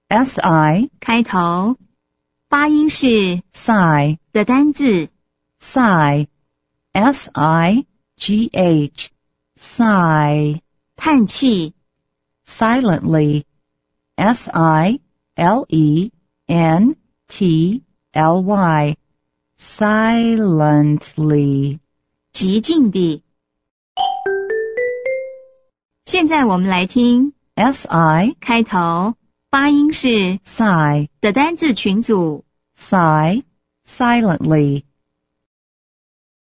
si 开头，发音是 sigh 的单字， sigh sigh sigh 叹气， silently silently silently 极静地。现在我们来听 si 开头，发音是 sigh 的单字群组。 sigh silently